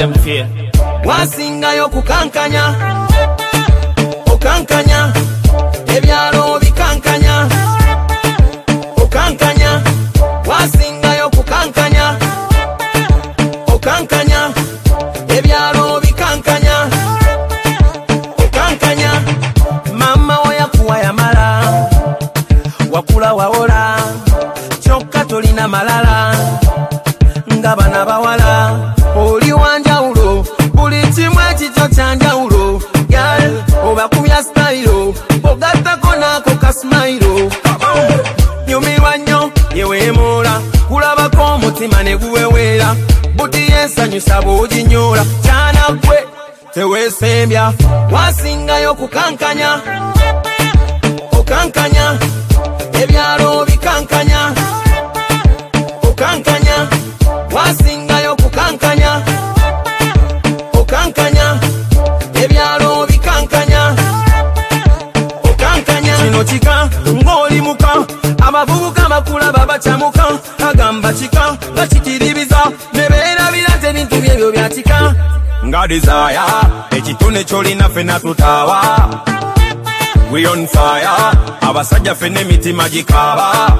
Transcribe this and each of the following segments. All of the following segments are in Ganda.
them fear. Wasingayo kukankanya, okankanya, ebyalo bikankanya, okankanya, wasingayo kukankanya, okankanya, ebyalo bikankanya, okankanya. Mama oya kuwa yamala, wakula waola, kyokka tolina malala, nga bana bawala, oli wanjawulo, buli kimu ekikyo kyanjawulo, gal obakubya style, ogattako naako kasmailo, nyumirwa nnyo yeweemoola, kulabako omutima ne guweweera, buti yensanyusa bw'oginyoola, kyana gwe teweesembya, wasingayo kukankanya, okankanya, ebyalo bikankanya, okankanya, wasingayo kukankanya, okankanya, ebyalo bikankanya, okankanya. Kino kika ng'oli muka, abavubuka bakulaba bacamuka, agamba kika bakikiribiza, ne beerabira nti ebintu byebyo bya kika. Nga desire, ekitone kyolina ffenna tutaawa, we on fire, abasajja ffenna emitima gikaaba.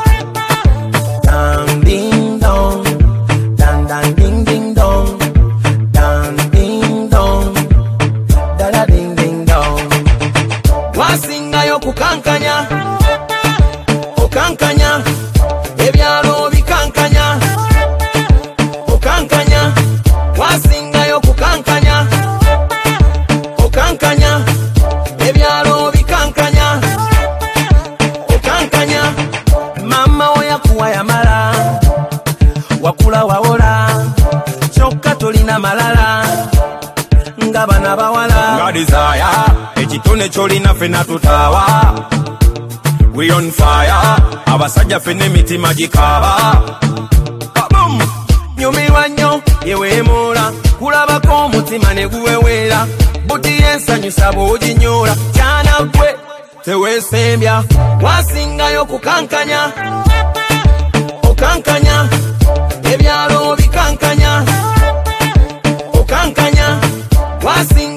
Dang ding dong, dang dang ding ding dong, dang ding dong, da da ding ding dong. Wasingayo kukankanya, okankanya, ebyalo bikankanya, okankanya, wasingayo kukankanya, okankanya, ebyalo bikankanya, okankanya. Mama oya kuwa yamala, wakula wawola, kyokka tolina malala, nga bana bawala. Nga desire, ekitone kyolina ffenna tutaawa, we on fire, abasajja ffenna emitima gikaaba. Nyumirwa nnyo yeweemoola, kulabako omutima ne guweweera, buti yensanyusa bw'oginyoola, kyana gwe teweesembya, wasingayo kukankanya, okankanya, ebyalo bikankanya, okankanya, wasingayo